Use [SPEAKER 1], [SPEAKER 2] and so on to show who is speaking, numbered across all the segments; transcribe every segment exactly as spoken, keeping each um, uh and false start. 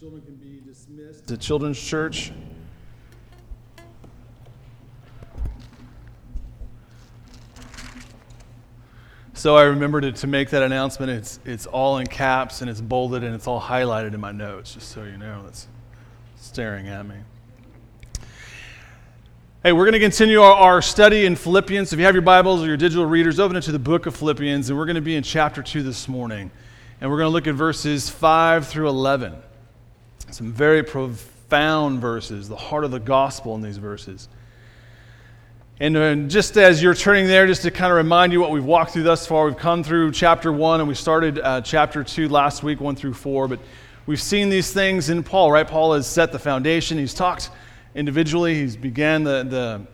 [SPEAKER 1] Children can be dismissed to Children's Church. So I remembered to, to make that announcement. It's it's all in caps and it's bolded and it's all highlighted in my notes, just so you know. That's staring at me. Hey, we're going to continue our, our study in Philippians. So if you have your Bibles or your digital readers, open it to the book of Philippians, and we're going to be in chapter two this morning. And we're going to look at verses five through eleven. Some very profound verses, the heart of the gospel in these verses. And uh, just as you're turning there, just to kind of remind you what we've walked through thus far, we've come through chapter one, and we started uh, chapter two last week, one through four. But we've seen these things in Paul, right? Paul has set the foundation. He's talked individually. He's began the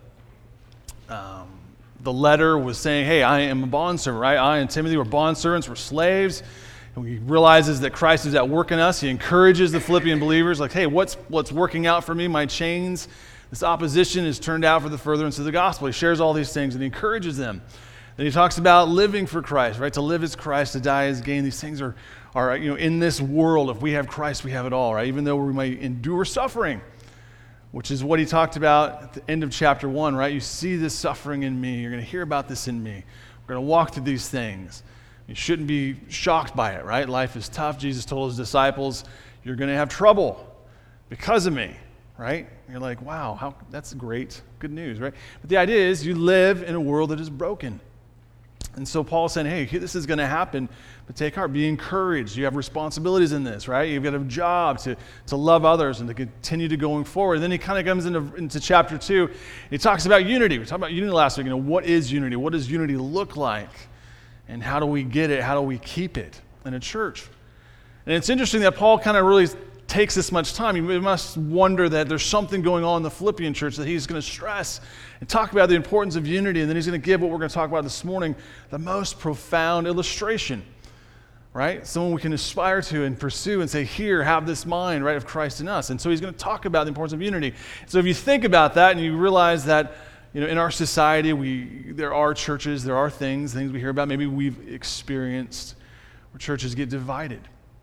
[SPEAKER 1] the um, the letter was saying, hey, I am a bondservant, right? I and Timothy were bondservants, we're slaves. And he realizes that Christ is at work in us. He encourages the Philippian believers, like, hey, what's what's working out for me? My chains, this opposition is turned out for the furtherance of the gospel. He shares all these things and he encourages them. Then he talks about living for Christ, right? To live is Christ, to die is gain. These things are, are, you know, in this world, if we have Christ, we have it all, right? Even though we may endure suffering, which is what he talked about at the end of chapter one, right? You see this suffering in me. You're going to hear about this in me. We're going to walk through these things. You shouldn't be shocked by it, right? Life is tough. Jesus told his disciples, you're going to have trouble because of me, right? And you're like, wow, how, that's great, good news, right? But the idea is you live in a world that is broken. And so Paul's saying, hey, this is going to happen, but take heart, be encouraged. You have responsibilities in this, right? You've got a job to, to love others and to continue to going forward. And then he kind of comes into, into chapter two. He talks about unity. We talked about unity last week. You know, what is unity? What does unity look like? And how do we get it? How do we keep it in a church? And it's interesting that Paul kind of really takes this much time. You must wonder that there's something going on in the Philippian church that he's going to stress and talk about the importance of unity. And then he's going to give what we're going to talk about this morning, the most profound illustration, right? Someone we can aspire to and pursue and say, here, have this mind, right, of Christ in us. And so he's going to talk about the importance of unity. So if you think about that and you realize that, you know, in our society, we there are churches, there are things, things we hear about, maybe we've experienced where churches get divided.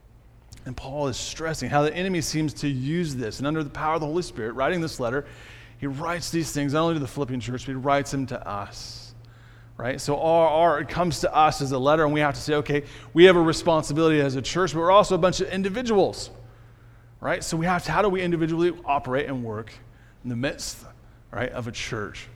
[SPEAKER 1] And Paul is stressing how the enemy seems to use this. And under the power of the Holy Spirit, writing this letter, he writes these things not only to the Philippian church, but he writes them to us, right? So our, our, it comes to us as a letter, and we have to say, okay, we have a responsibility as a church, but we're also a bunch of individuals, right? So we have to, how do we individually operate and work in the midst, right, of a church?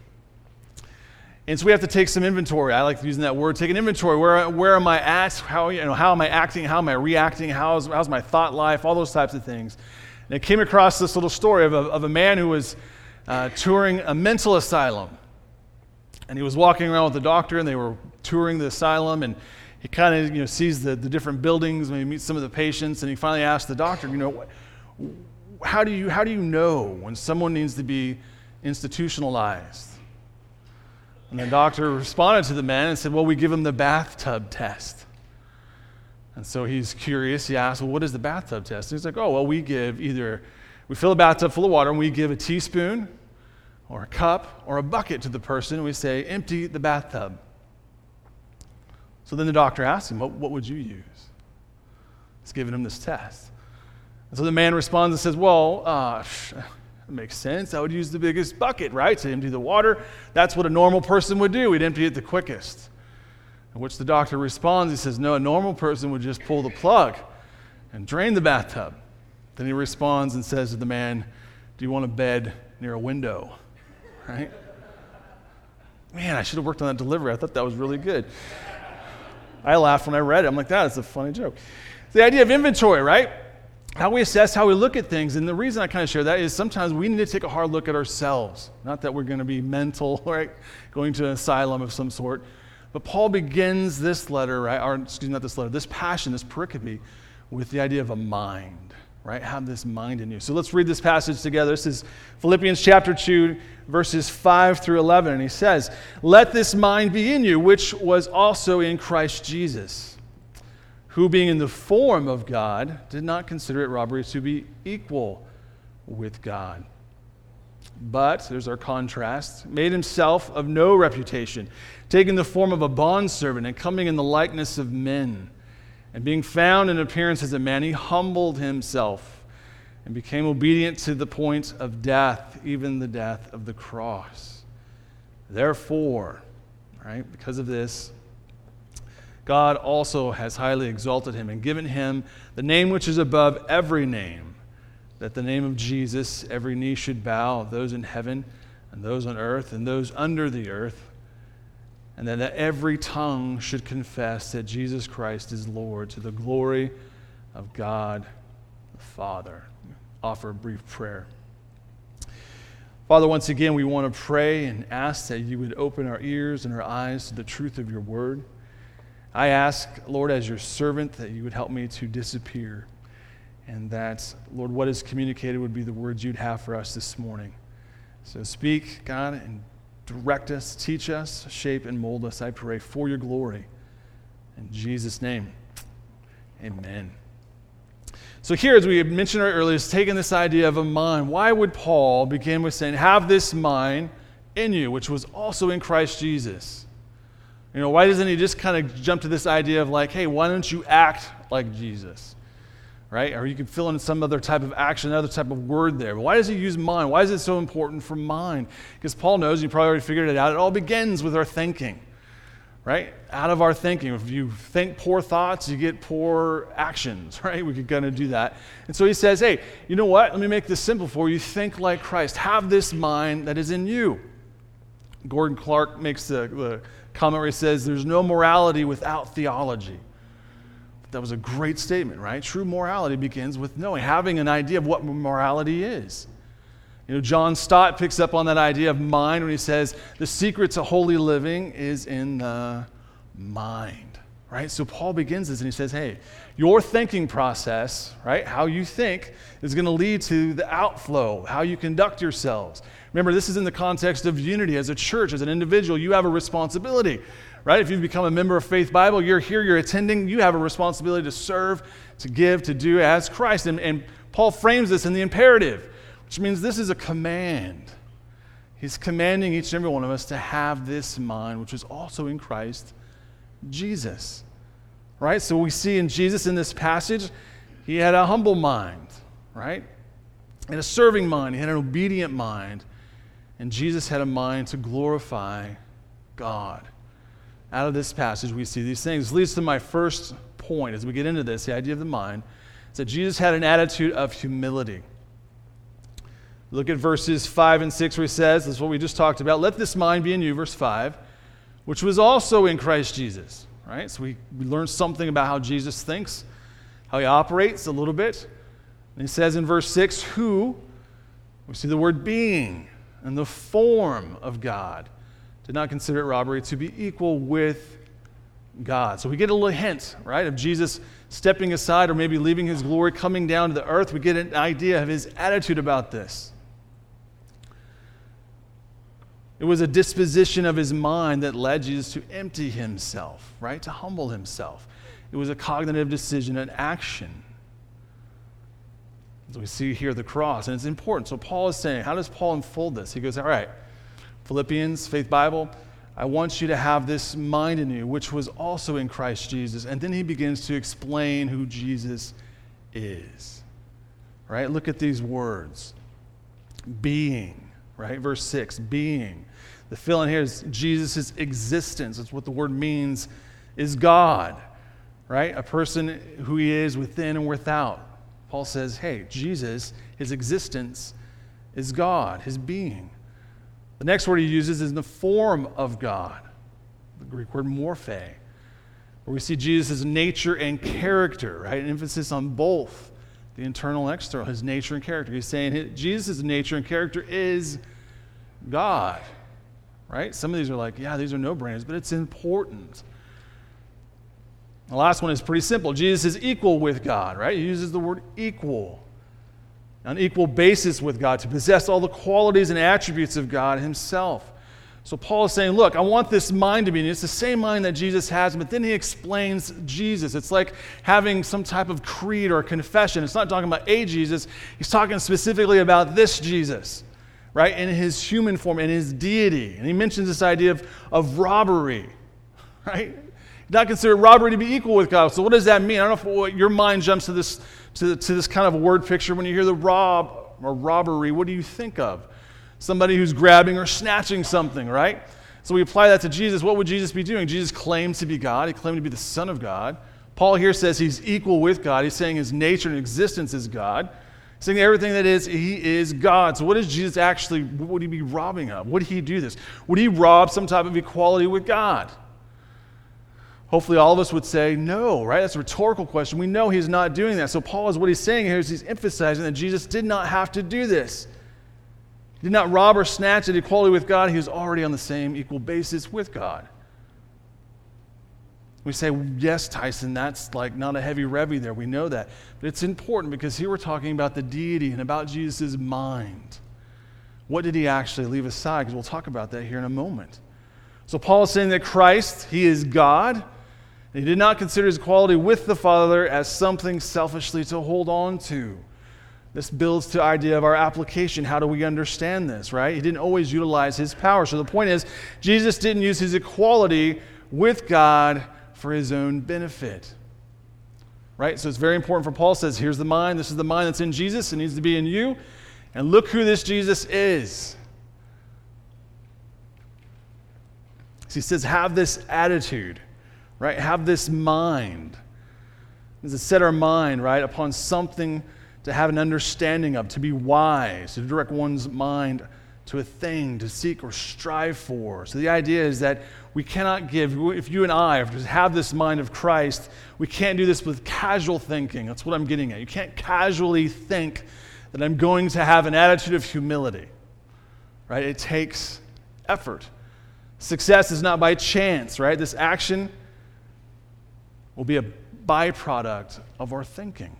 [SPEAKER 1] And so we have to take some inventory. I like using that word. Take an inventory. Where, where am I at? How, you know, how am I acting? How am I reacting? How's, how's my thought life? All those types of things. And I came across this little story of a, of a man who was uh, touring a mental asylum. And he was walking around with the doctor, and they were touring the asylum. And he kind of, you know, sees the, the different buildings, and he meets some of the patients. And he finally asked the doctor, you know, how do you how do you know when someone needs to be institutionalized? And the doctor responded to the man and said, well, we give him the bathtub test. And so he's curious. He asks, well, what is the bathtub test? And he's like, oh, well, we give either, we fill a bathtub full of water, and we give a teaspoon or a cup or a bucket to the person, and we say, empty the bathtub. So then the doctor asks him, what, what would you use? He's giving him this test. And so the man responds and says, well, uh, that makes sense. I would use the biggest bucket, right, to empty the water. That's what a normal person would do. We'd empty it the quickest. In which the doctor responds, he says, no, a normal person would just pull the plug and drain the bathtub. Then he responds and says to the man, do you want a bed near a window? Right? Man, I should have worked on that delivery. I thought that was really good. I laughed when I read it. I'm like, that is a funny joke. The idea of inventory, right? How we assess, how we look at things. And the reason I kind of share that is sometimes we need to take a hard look at ourselves. Not that we're going to be mental, right? Going to an asylum of some sort. But Paul begins this letter, right? Or excuse me, not this letter, this passion, this pericope, with the idea of a mind, right? Have this mind in you. So let's read this passage together. This is Philippians chapter two, verses five through eleven. And he says, let this mind be in you, which was also in Christ Jesus, who being in the form of God, did not consider it robbery to be equal with God. But, there's our contrast, made himself of no reputation, taking the form of a bondservant and coming in the likeness of men. And being found in appearance as a man, he humbled himself and became obedient to the point of death, even the death of the cross. Therefore, right, because of this, God also has highly exalted him and given him the name which is above every name, that the name of Jesus every knee should bow, those in heaven and those on earth and those under the earth, and that every tongue should confess that Jesus Christ is Lord, to the glory of God the Father. Offer a brief prayer. Father, once again, we want to pray and ask that you would open our ears and our eyes to the truth of your word. I ask, Lord, as your servant, that you would help me to disappear, and that, Lord, what is communicated would be the words you'd have for us this morning. So speak, God, and direct us, teach us, shape and mold us, I pray, for your glory. In Jesus' name, amen. So here, as we had mentioned earlier, is taking this idea of a mind. Why would Paul begin with saying, have this mind in you, which was also in Christ Jesus? You know, why doesn't he just kind of jump to this idea of like, hey, why don't you act like Jesus? Right? Or you can fill in some other type of action, another type of word there. But why does he use mind? Why is it so important for mind? Because Paul knows, you probably already figured it out, it all begins with our thinking. Right? Out of our thinking. If you think poor thoughts, you get poor actions, right? We could kind of do that. And so he says, hey, you know what? Let me make this simple for you. Think like Christ. Have this mind that is in you. Gordon Clark makes the, the comment where he says, there's no morality without theology. That was a great statement, right? True morality begins with knowing, having an idea of what morality is. You know, John Stott picks up on that idea of mind when he says, the secret to holy living is in the mind, right? So Paul begins this and he says, hey, your thinking process, right, how you think is going to lead to the outflow, how you conduct yourselves. Remember, this is in the context of unity. As a church, as an individual, you have a responsibility, right? If you've become a member of Faith Bible, you're here, you're attending, you have a responsibility to serve, to give, to do as Christ. And, and Paul frames this in the imperative, which means this is a command. He's commanding each and every one of us to have this mind, which is also in Christ Jesus, right? So we see in Jesus in this passage, he had a humble mind, right? And a serving mind. He had an obedient mind. And Jesus had a mind to glorify God. Out of this passage, we see these things. This leads to my first point as we get into this, the idea of the mind, is that Jesus had an attitude of humility. Look at verses five and six where he says, this is what we just talked about, let this mind be in you, verse five, which was also in Christ Jesus. Right? So we, we learn something about how Jesus thinks, how he operates a little bit. And he says in verse six, who, we see the word being, and the form of God, did not consider it robbery to be equal with God. So we get a little hint, right, of Jesus stepping aside or maybe leaving his glory, coming down to the earth. We get an idea of his attitude about this. It was a disposition of his mind that led Jesus to empty himself, right, to humble himself. It was a cognitive decision, an action. So we see here the cross, and it's important. So Paul is saying, how does Paul unfold this? He goes, all right, Philippians, Faith Bible, I want you to have this mind in you, which was also in Christ Jesus. And then he begins to explain who Jesus is. Right? Look at these words. Being, right? Verse six, being. The fill in here is Jesus' existence. That's what the word means, is God. Right? A person who he is within and without. Paul says, hey, Jesus, his existence is God, his being. The next word he uses is in the form of God, the Greek word morphe, where we see Jesus' nature and character, right? An emphasis on both, the internal and external, his nature and character. He's saying Jesus' nature and character is God, right? Some of these are like, yeah, these are no-brainers, but it's important. The last one is pretty simple. Jesus is equal with God, right? He uses the word equal. On equal basis with God, to possess all the qualities and attributes of God himself. So Paul is saying, look, I want this mind to be in you. It's the same mind that Jesus has, but then he explains Jesus. It's like having some type of creed or confession. It's not talking about a Jesus. He's talking specifically about this Jesus, right, in his human form, in his deity. And he mentions this idea of, of robbery, right? Did not consider robbery to be equal with God. So what does that mean? I don't know if what, your mind jumps to this to, to this kind of word picture when you hear the rob or robbery. What do you think of? Somebody who's grabbing or snatching something, right? So we apply that to Jesus. What would Jesus be doing? Jesus claimed to be God. He claimed to be the Son of God. Paul here says he's equal with God. He's saying his nature and existence is God. He's saying everything that is, he is God. So what is Jesus actually, what would he be robbing of? Would he do this? Would he rob some type of equality with God? Hopefully all of us would say no, right? That's a rhetorical question. We know he's not doing that. So Paul is what he's saying here is he's emphasizing that Jesus did not have to do this. He did not rob or snatch at equality with God. He was already on the same equal basis with God. We say, yes, Tyson, that's like not a heavy revy there. We know that. But it's important because here we're talking about the deity and about Jesus' mind. What did he actually leave aside? Because we'll talk about that here in a moment. So Paul is saying that Christ, he is God. He did not consider his equality with the Father as something selfishly to hold on to. This builds to the idea of our application. How do we understand this, right? He didn't always utilize his power. So the point is, Jesus didn't use his equality with God for his own benefit, right? So it's very important for Paul says, here's the mind. This is the mind that's in Jesus. It needs to be in you. And look who this Jesus is. So he says, have this attitude, right? Have this mind. This is set our mind, right, upon something to have an understanding of, to be wise, to direct one's mind to a thing, to seek or strive for. So the idea is that we cannot give, if you and I have this mind of Christ, we can't do this with casual thinking. That's what I'm getting at. You can't casually think that I'm going to have an attitude of humility, right? It takes effort. Success is not by chance, right? This action will be a byproduct of our thinking.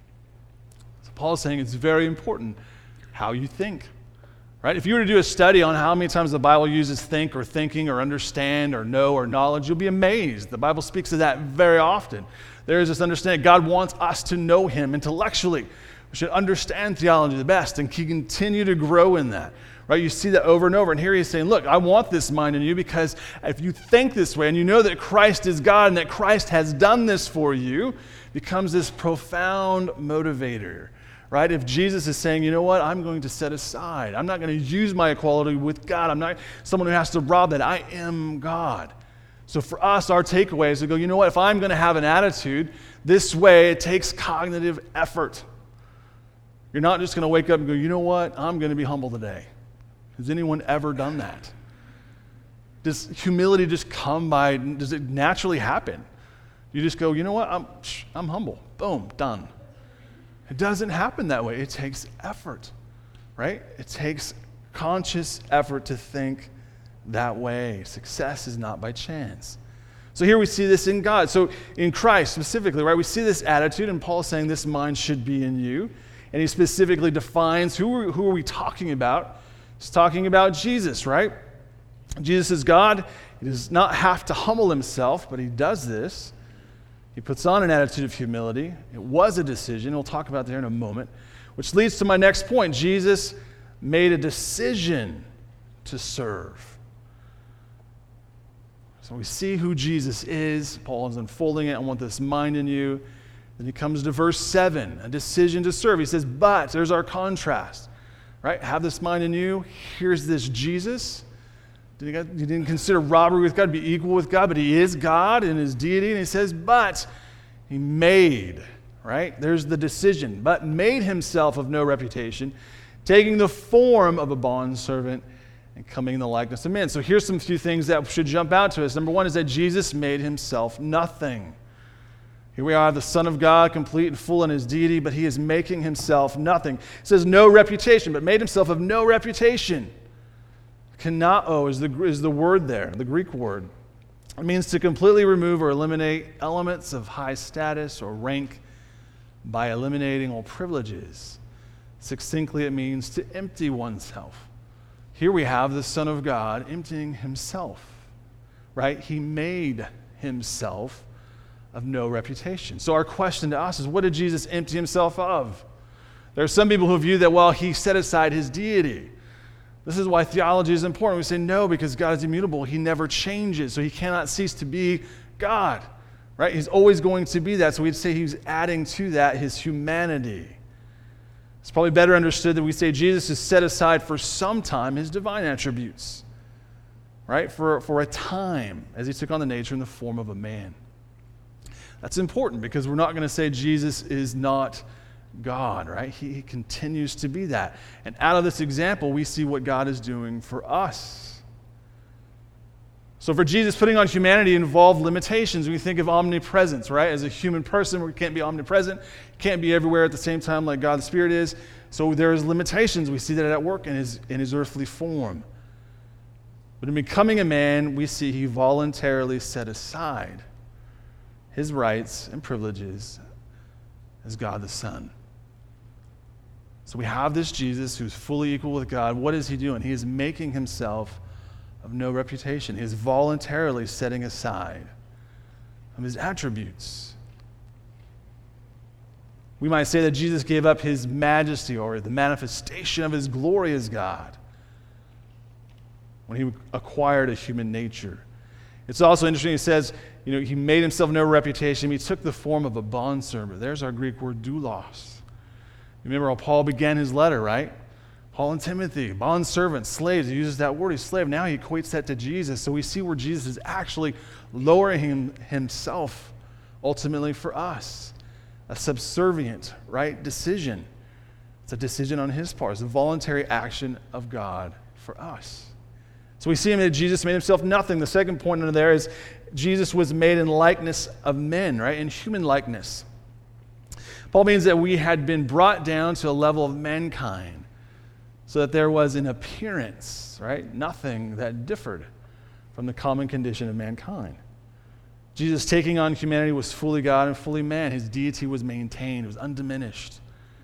[SPEAKER 1] So Paul is saying it's very important how you think. Right? If you were to do a study on how many times the Bible uses think or thinking or understand or know or knowledge, you'll be amazed. The Bible speaks of that very often. There is this understanding God wants us to know him intellectually. We should understand theology the best and continue to grow in that. Right? You see that over and over. And here he's saying, look, I want this mind in you because if you think this way and you know that Christ is God and that Christ has done this for you, it becomes this profound motivator. Right? If Jesus is saying, you know what, I'm going to set aside. I'm not going to use my equality with God. I'm not someone who has to rob that. I am God. So for us, our takeaway is to go, you know what, if I'm going to have an attitude this way, it takes cognitive effort. You're not just going to wake up and go, you know what, I'm going to be humble today. Has anyone ever done that? Does humility just come by, does it naturally happen? You just go, you know what, I'm, I'm humble. Boom, done. It doesn't happen that way. It takes effort, right? It takes conscious effort to think that way. Success is not by chance. So here we see this in God. So in Christ specifically, right, we see this attitude, and Paul is saying this mind should be in you. And he specifically defines who are, who are we talking about? He's talking about Jesus, right? Jesus is God. He does not have to humble himself, but he does this. He puts on an attitude of humility. It was a decision. We'll talk about that in a moment, which leads to my next point. Jesus made a decision to serve. So we see who Jesus is. Paul is unfolding it. I want this mind in you. Then he comes to verse seven, a decision to serve. He says, but, there's our contrast, right? Have this mind in you. Here's this Jesus. He didn't consider robbery with God to be equal with God, but he is God in his deity. And he says, but he made, right? There's the decision. But made himself of no reputation, taking the form of a bondservant and coming in the likeness of men. So here's some few things that should jump out to us. Number one is that Jesus made himself nothing. Here we are, the Son of God, complete and full in his deity, but he is making himself nothing. It says no reputation, but made himself of no reputation. Kanao is the, is the word there, the Greek word. It means to completely remove or eliminate elements of high status or rank by eliminating all privileges. Succinctly, it means to empty oneself. Here we have the Son of God emptying himself, right? He made himself of no reputation. So our question to us is, what did Jesus empty himself of? There are some people who view that, well, he set aside his deity. This is why theology is important. We say no, because God is immutable. He never changes, so he cannot cease to be God, right? He's always going to be that. So we'd say he's adding to that his humanity. It's probably better understood that we say Jesus is set aside for some time his divine attributes, right? For, for a time as he took on the nature and the form of a man. That's important because we're not going to say Jesus is not God, right? He, he continues to be that. And out of this example, we see what God is doing for us. So for Jesus, putting on humanity involved limitations. We think of omnipresence, right? As a human person, we can't be omnipresent, can't be everywhere at the same time like God the Spirit is. So there's limitations. We see that at work in his, in his earthly form. But in becoming a man, we see he voluntarily set aside his rights and privileges as God the Son. So we have this Jesus who's fully equal with God. What is he doing? He is making himself of no reputation. He is voluntarily setting aside of his attributes. We might say that Jesus gave up his majesty or the manifestation of his glory as God when he acquired a human nature. It's also interesting, he says, you know, he made himself no reputation. He took the form of a bondservant. There's our Greek word doulos. Remember how Paul began his letter, right? Paul and Timothy, bondservants, slaves. He uses that word, he's slave. Now he equates that to Jesus. So we see where Jesus is actually lowering him, himself ultimately for us. A subservient, right, decision. It's a decision on his part. It's a voluntary action of God for us. So we see him that Jesus made himself nothing. The second point under there is Jesus was made in likeness of men, right? In human likeness. Paul means that we had been brought down to a level of mankind so that there was an appearance, right? Nothing that differed from the common condition of mankind. Jesus taking on humanity was fully God and fully man. His deity was maintained. It was undiminished.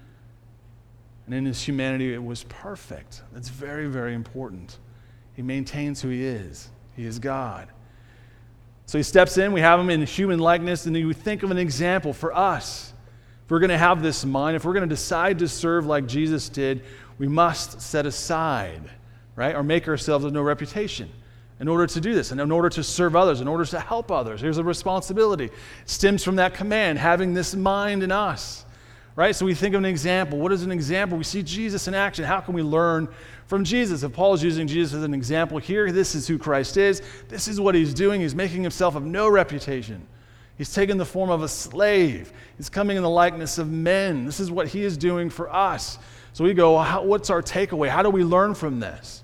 [SPEAKER 1] And in his humanity, it was perfect. That's very, very important. He maintains who he is. He is God. So he steps in. We have him in human likeness, and then you think of an example for us. If we're going to have this mind, if we're going to decide to serve like Jesus did, we must set aside, right, or make ourselves of no reputation in order to do this, and in order to serve others, in order to help others. Here's a responsibility. It stems from that command, having this mind in us. Right? So we think of an example. What is an example? We see Jesus in action. How can we learn from Jesus? If Paul is using Jesus as an example here, this is who Christ is. This is what he's doing. He's making himself of no reputation. He's taken the form of a slave. He's coming in the likeness of men. This is what he is doing for us. So we go, well, how, what's our takeaway? How do we learn from this?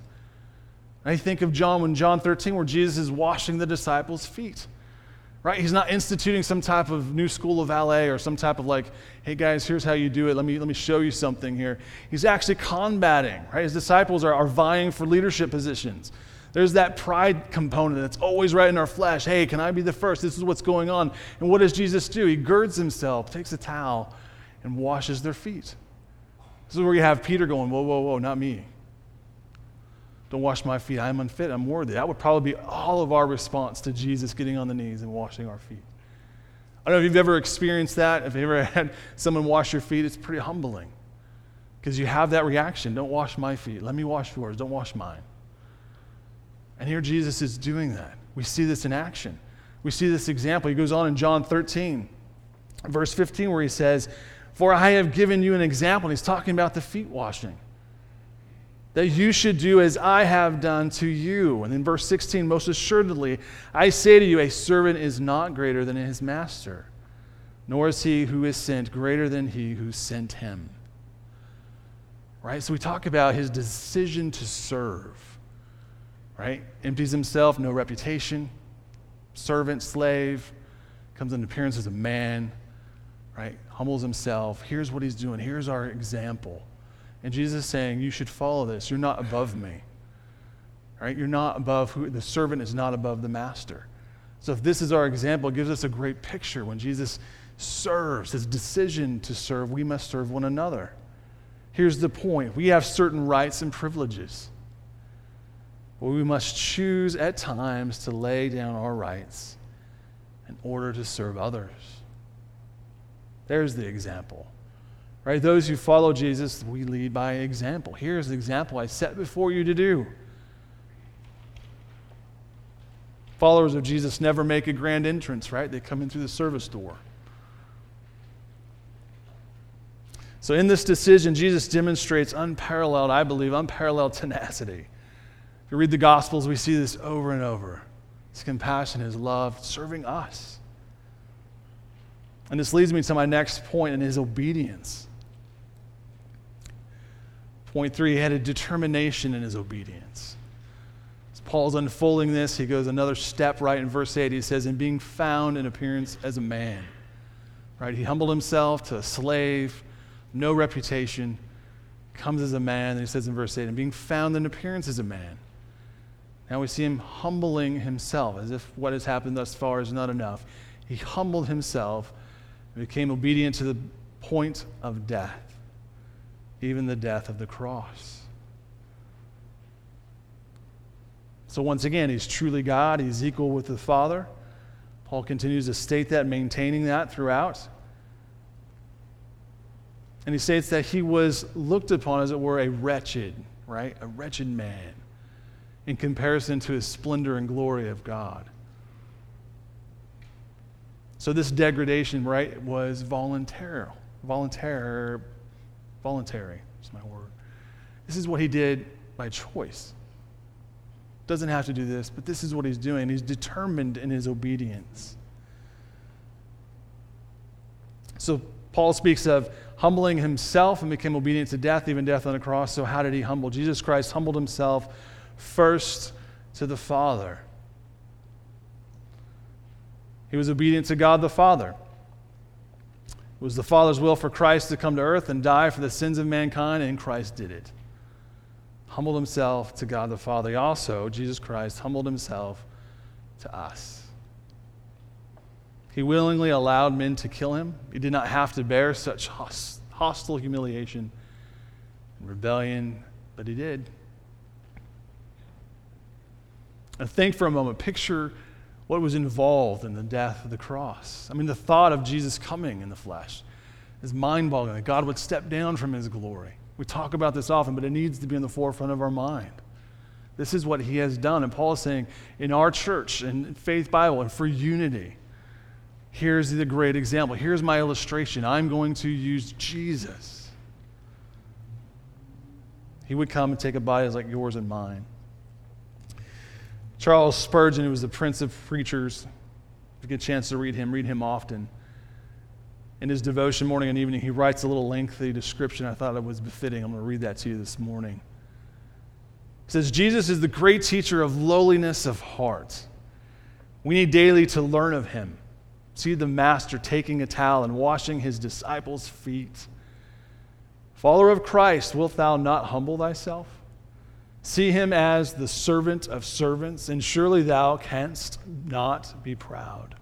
[SPEAKER 1] I think of John, when John thirteen, where Jesus is washing the disciples' feet. Right? He's not instituting some type of new school of valet or some type of like, hey guys, here's how you do it. Let me let me show you something here. He's actually combating, right? His disciples are, are vying for leadership positions. There's that pride component that's always right in our flesh. Hey, can I be the first? This is what's going on. And what does Jesus do? He girds himself, takes a towel, and washes their feet. This is where you have Peter going, whoa, whoa, whoa, not me. Don't wash my feet. I'm unfit. I'm worthy. That would probably be all of our response to Jesus getting on the knees and washing our feet. I don't know if you've ever experienced that. If you've ever had someone wash your feet, it's pretty humbling because you have that reaction. Don't wash my feet. Let me wash yours. Don't wash mine. And here Jesus is doing that. We see this in action. We see this example. He goes on in John thirteen, verse fifteen, where he says, "For I have given you an example." And he's talking about the feet washing. That you should do as I have done to you. And in verse sixteen, most assuredly, I say to you, a servant is not greater than his master, nor is he who is sent greater than he who sent him. Right? So we talk about his decision to serve. Right? Empties himself, no reputation, servant, slave, comes in appearance as a man, right? Humbles himself. Here's what he's doing. Here's our example. And Jesus is saying, you should follow this. You're not above me. Right? You're not above who the servant is not above the master. So if this is our example, it gives us a great picture. When Jesus serves, his decision to serve, we must serve one another. Here's the point. We have certain rights and privileges. But we must choose at times to lay down our rights in order to serve others. There's the example. Right? Those who follow Jesus, we lead by example. Here's the example I set before you to do. Followers of Jesus never make a grand entrance, right? They come in through the service door. So in this decision, Jesus demonstrates unparalleled, I believe, unparalleled tenacity. If you read the Gospels, we see this over and over. His compassion, his love, serving us. And this leads me to my next point in his obedience. Point three, he had a determination in his obedience. As Paul's unfolding this, he goes another step right in verse eight. He says, in being found in appearance as a man. Right? He humbled himself to a slave, no reputation, comes as a man. And he says in verse eight, and being found in appearance as a man. Now we see him humbling himself, as if what has happened thus far is not enough. He humbled himself and became obedient to the point of death, even the death of the cross. So once again, he's truly God. He's equal with the Father. Paul continues to state that, maintaining that throughout. And he states that he was looked upon, as it were, a wretched, right? A wretched man in comparison to his splendor and glory of God. So this degradation, right, was voluntary. Voluntary. Voluntary is my word. This is what he did by choice. Doesn't have to do this, but this is what he's doing. He's determined in his obedience. So Paul speaks of humbling himself and became obedient to death, even death on the cross. So how did he humble? Jesus Christ humbled himself first to the Father. He was obedient to God the Father. It was the Father's will for Christ to come to earth and die for the sins of mankind, and Christ did it. Humbled himself to God the Father. He also, Jesus Christ, humbled himself to us. He willingly allowed men to kill him. He did not have to bear such hostile humiliation and rebellion, but he did. And think for a moment, picture what was involved in the death of the cross. I mean, the thought of Jesus coming in the flesh is mind-boggling, that God would step down from his glory. We talk about this often, but it needs to be in the forefront of our mind. This is what he has done. And Paul is saying, in our church, in Faith Bible, and for unity, here's the great example. Here's my illustration. I'm going to use Jesus. He would come and take a body like yours and mine. Charles Spurgeon, who was the prince of preachers, if you get a chance to read him, read him often. In his devotion morning and evening, he writes a little lengthy description. I thought it was befitting. I'm going to read that to you this morning. He says, Jesus is the great teacher of lowliness of heart. We need daily to learn of him. See the master taking a towel and washing his disciples' feet. Follower of Christ, wilt thou not humble thyself? See him as the servant of servants, and surely thou canst not be proud.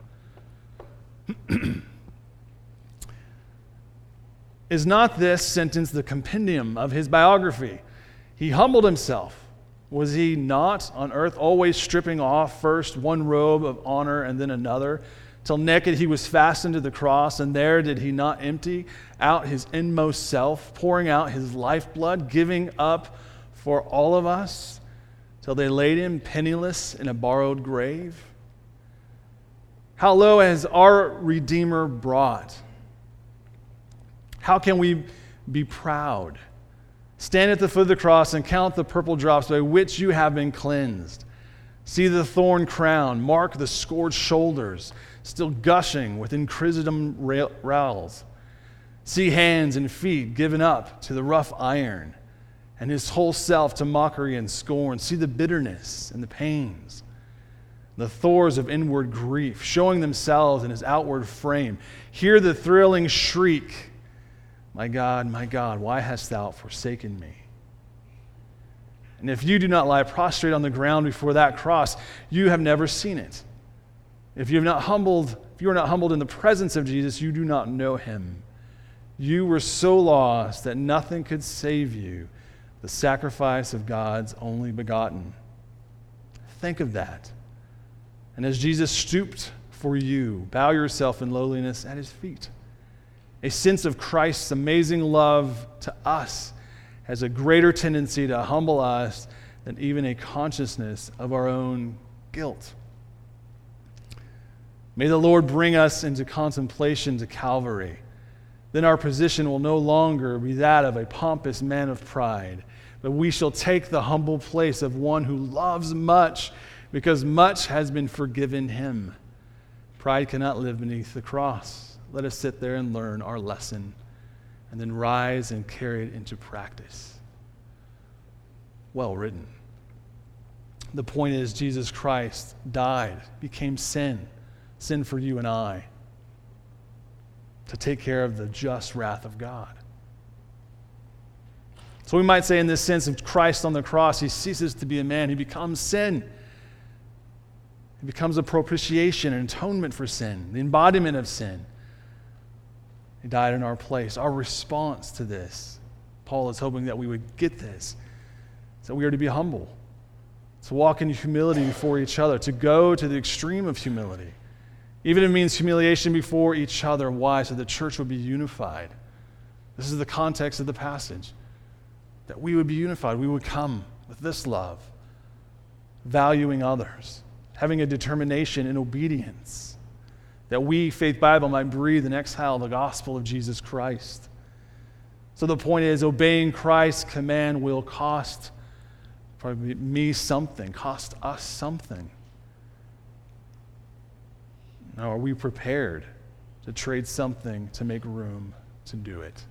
[SPEAKER 1] Is not this sentence the compendium of his biography? He humbled himself. Was he not on earth always stripping off first one robe of honor and then another, till naked he was fastened to the cross, and there did he not empty out his inmost self, pouring out his lifeblood, giving up for all of us, till they laid him penniless in a borrowed grave? How low has our Redeemer brought? How can we be proud? Stand at the foot of the cross and count the purple drops by which you have been cleansed. See the thorn crown, mark the scourged shoulders, still gushing with chrysostom rowels. See hands and feet given up to the rough iron, and his whole self to mockery and scorn. See the bitterness and the pains, the thorns of inward grief, showing themselves in his outward frame. Hear the thrilling shriek, my God, my God, why hast thou forsaken me? And if you do not lie prostrate on the ground before that cross, you have never seen it. If you have not humbled, if you are not humbled in the presence of Jesus, you do not know him. You were so lost that nothing could save you, the sacrifice of God's only begotten. Think of that. And as Jesus stooped for you, bow yourself in lowliness at his feet. A sense of Christ's amazing love to us has a greater tendency to humble us than even a consciousness of our own guilt. May the Lord bring us into contemplation to Calvary. Then our position will no longer be that of a pompous man of pride, but we shall take the humble place of one who loves much, because much has been forgiven him. Pride cannot live beneath the cross. Let us sit there and learn our lesson, and then rise and carry it into practice. Well written. The point is, Jesus Christ died, became sin, sin for you and I, to take care of the just wrath of God. So we might say, in this sense of Christ on the cross, he ceases to be a man. He becomes sin. He becomes a propitiation, an atonement for sin, the embodiment of sin. He died in our place. Our response to this, Paul is hoping that we would get this, is that we are to be humble, to walk in humility before each other, to go to the extreme of humility. Even if it means humiliation before each other. Why? So the church would be unified. This is the context of the passage. That we would be unified. We would come with this love, valuing others, having a determination in obedience, that we, Faith Bible, might breathe and exhale the gospel of Jesus Christ. So the point is, obeying Christ's command will cost probably me something, cost us something. Now, are we prepared to trade something to make room to do it?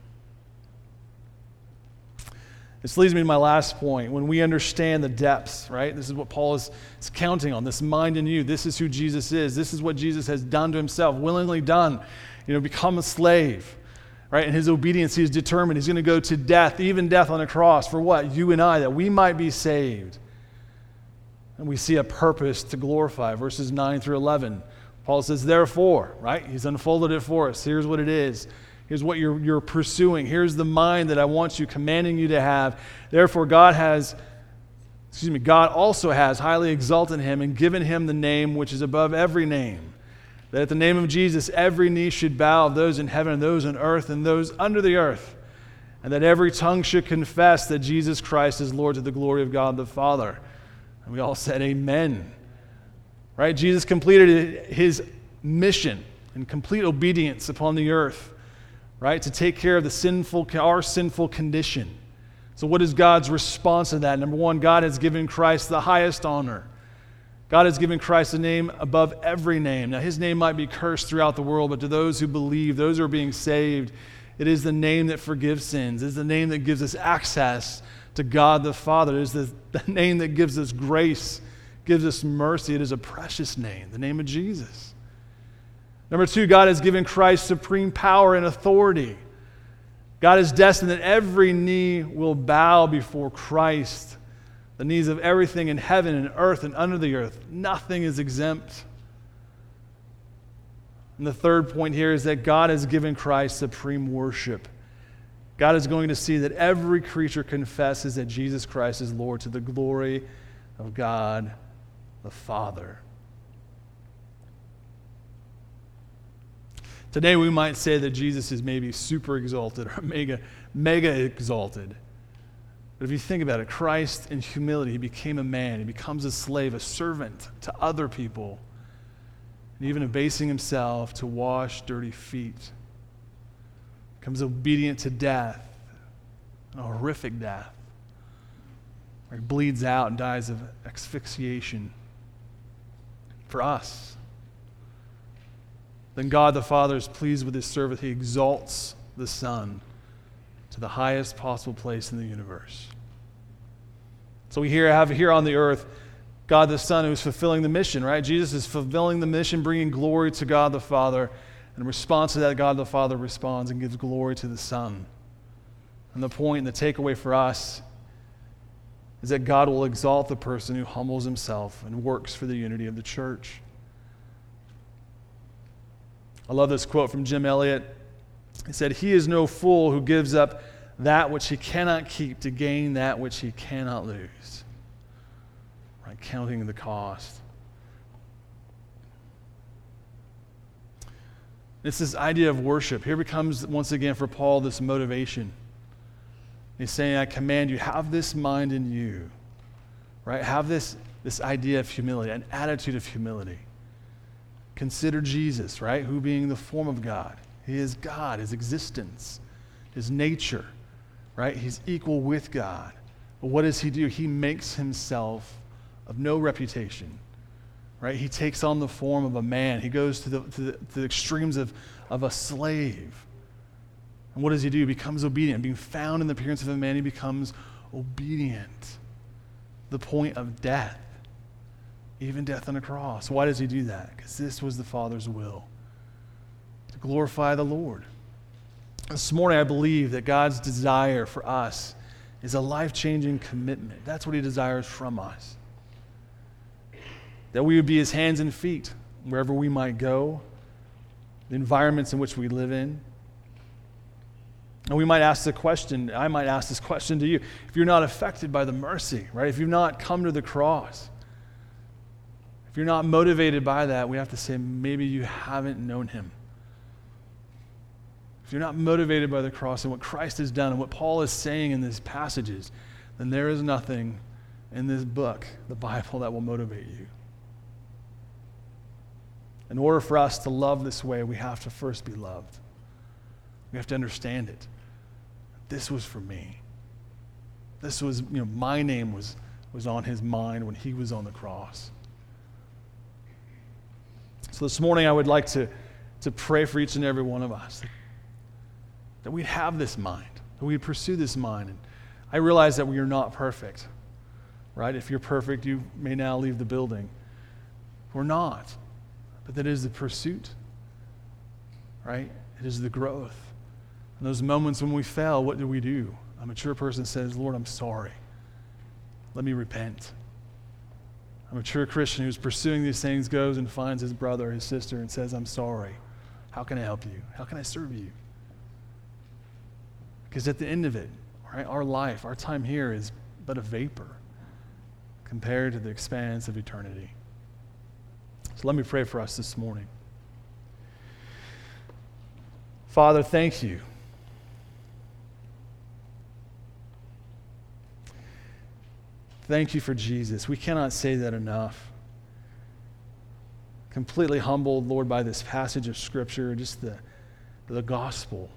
[SPEAKER 1] This leads me to my last point. When we understand the depths, right? This is what Paul is, is counting on, this mind in you. This is who Jesus is. This is what Jesus has done to himself, willingly done. You know, become a slave, right? In his obedience, he is determined. He's going to go to death, even death on a cross. For what? You and I, that we might be saved. And we see a purpose to glorify. Verses nine through eleven. Paul says, therefore, right? He's unfolded it for us. Here's what it is. Here's what you're, you're pursuing. Here's the mind that I want you, commanding you to have. Therefore, God has, excuse me, God also has highly exalted him and given him the name which is above every name. That at the name of Jesus, every knee should bow, of those in heaven and those on earth and those under the earth. And that every tongue should confess that Jesus Christ is Lord, to the glory of God the Father. And we all said amen. Right? Jesus completed his mission in complete obedience upon the earth, right? To take care of the sinful, our sinful condition. So what is God's response to that? Number one, God has given Christ the highest honor. God has given Christ a name above every name. Now, his name might be cursed throughout the world, but to those who believe, those who are being saved, it is the name that forgives sins. It is the name that gives us access to God the Father. It is the, the name that gives us grace, gives us mercy. It is a precious name, the name of Jesus. Number two, God has given Christ supreme power and authority. God has destined that every knee will bow before Christ. The knees of everything in heaven and earth and under the earth. Nothing is exempt. And the third point here is that God has given Christ supreme worship. God is going to see that every creature confesses that Jesus Christ is Lord, to the glory of God the Father. Today we might say that Jesus is maybe super exalted or mega, mega exalted. But if you think about it, Christ in humility, he became a man. He becomes a slave, a servant to other people, and even abasing himself to wash dirty feet. Becomes obedient to death, a horrific death, where he bleeds out and dies of asphyxiation for us. Then God the Father is pleased with his servant. He exalts the Son to the highest possible place in the universe. So we here have here on the earth God the Son who is fulfilling the mission, right? Jesus is fulfilling the mission, bringing glory to God the Father. And in response to that, God the Father responds and gives glory to the Son. And the point and the takeaway for us is that God will exalt the person who humbles himself and works for the unity of the church. I love this quote from Jim Elliot. He said, "He is no fool who gives up that which he cannot keep to gain that which he cannot lose." Right, counting the cost. It's this idea of worship. Here becomes, once again, for Paul, this motivation. He's saying, I command you, have this mind in you. Right? Have this, this idea of humility, an attitude of humility. Consider Jesus, right? Who being the form of God. He is God, his existence, his nature, right? He's equal with God. But what does he do? He makes himself of no reputation, right? He takes on the form of a man. He goes to the, to the, to the extremes of, of a slave. And what does he do? He becomes obedient. Being found in the appearance of a man, he becomes obedient. The point of death, even death on a cross. Why does he do that? Because this was the Father's will, to glorify the Lord. This morning, I believe that God's desire for us is a life-changing commitment. That's what he desires from us. That we would be his hands and feet wherever we might go, the environments in which we live in. And we might ask the question, I might ask this question to you, if you're not affected by the mercy, right? If you've not come to the cross, if you're not motivated by that, we have to say maybe you haven't known him. If you're not motivated by the cross and what Christ has done and what Paul is saying in these passages, then there is nothing in this book, the Bible, that will motivate you. In order for us to love this way, we have to first be loved. We have to understand it. This was for me. This was, you know, my name was, was on his mind when he was on the cross. So this morning I would like to, to pray for each and every one of us that, that we'd have this mind, that we'd pursue this mind. And I realize that we are not perfect, right? If you're perfect, you may now leave the building. We're not. But that is the pursuit, right? It is the growth. In those moments when we fail, what do we do? A mature person says, Lord, I'm sorry. Let me repent. A mature Christian who's pursuing these things goes and finds his brother or his sister and says, I'm sorry. How can I help you? How can I serve you? Because at the end of it, right, our life, our time here is but a vapor compared to the expanse of eternity. So let me pray for us this morning. Father, thank you. Thank you for Jesus. We cannot say that enough. Completely humbled, Lord, by this passage of Scripture, just the, the gospel,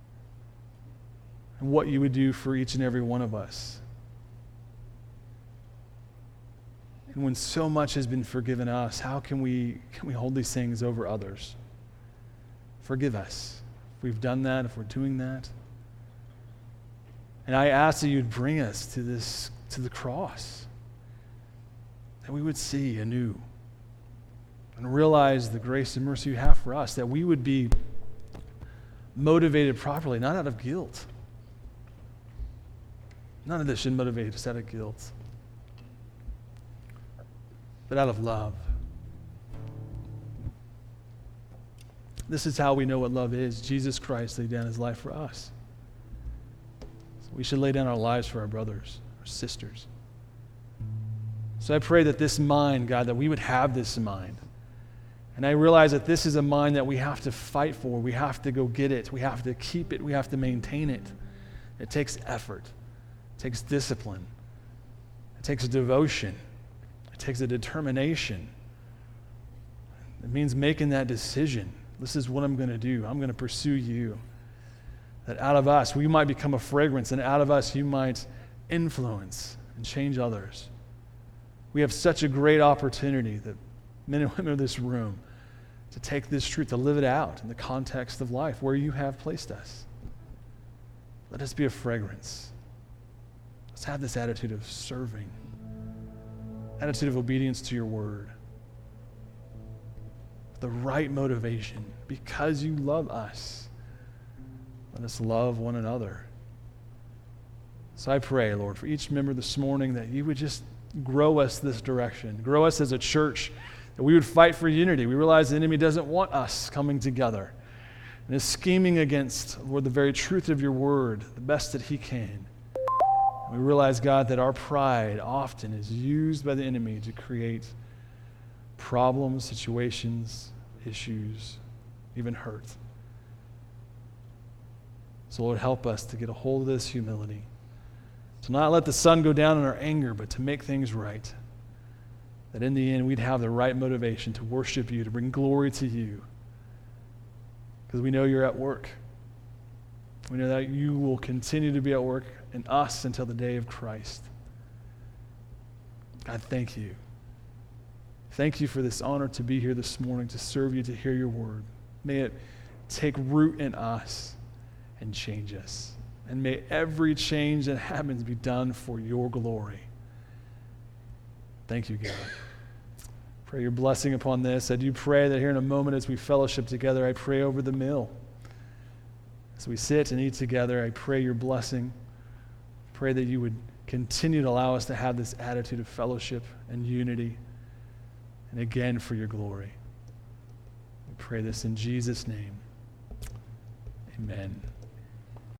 [SPEAKER 1] and what you would do for each and every one of us. And when so much has been forgiven us, how can we, can we hold these things over others? Forgive us if we've done that, if we're doing that. And I ask that you'd bring us to this, to the cross, that we would see anew and realize the grace and mercy you have for us, that we would be motivated properly, not out of guilt. None of this should motivate us out of guilt, but out of love. This is how we know what love is. Jesus Christ laid down his life for us. So we should lay down our lives for our brothers, our sisters. So I pray that this mind, God, that we would have this mind. And I realize that this is a mind that we have to fight for. We have to go get it. We have to keep it. We have to maintain it. It takes effort. It takes discipline. It takes devotion. It takes a determination. It means making that decision. This is what I'm going to do. I'm going to pursue you. That out of us, we might become a fragrance, and out of us, you might influence and change others. We have such a great opportunity, that men and women of this room, to take this truth, to live it out in the context of life where you have placed us. Let us be a fragrance. Let's have this attitude of serving, attitude of obedience to your word. The right motivation, because you love us. Let us love one another. So I pray, Lord, for each member this morning that you would just grow us this direction. Grow us as a church, that we would fight for unity. We realize the enemy doesn't want us coming together and is scheming against, Lord, the very truth of your word, the best that he can. And we realize, God, that our pride often is used by the enemy to create problems, situations, issues, even hurt. So, Lord, help us to get a hold of this humility, to not let the sun go down in our anger, but to make things right, that in the end we'd have the right motivation to worship you, to bring glory to you, because we know you're at work. We know that you will continue to be at work in us until the day of Christ. God, thank you. Thank you for this honor to be here this morning, to serve you, to hear your word. May it take root in us and change us. And may every change that happens be done for your glory. Thank you, God. Pray your blessing upon this. I do pray that here in a moment as we fellowship together, I pray over the meal. As we sit and eat together, I pray your blessing. Pray that you would continue to allow us to have this attitude of fellowship and unity, and again for your glory. We pray this in Jesus' name. Amen.